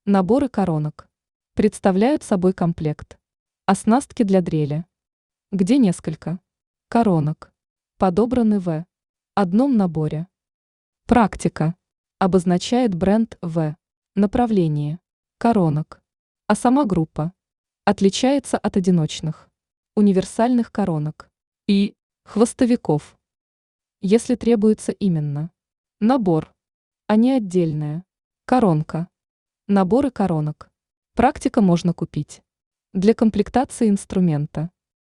Наборы коронок представляют собой комплект. Оснастки для дрели, где несколько коронок подобраны в одном наборе. Практика обозначает бренд в направлении коронок, а сама группа отличается от одиночных, универсальных коронок и хвостовиков, если требуется именно набор, а не отдельная коронка. Наборы коронок. Практика можно купить для комплектации инструмента.